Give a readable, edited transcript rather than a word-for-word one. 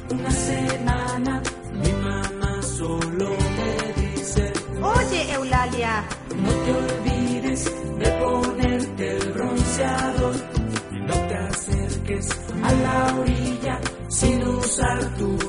una semana. Mi mamá solo me dice: Oye, Eulalia, no te olvides de ponerte el bronceador y no te acerques a la orilla sin usar tu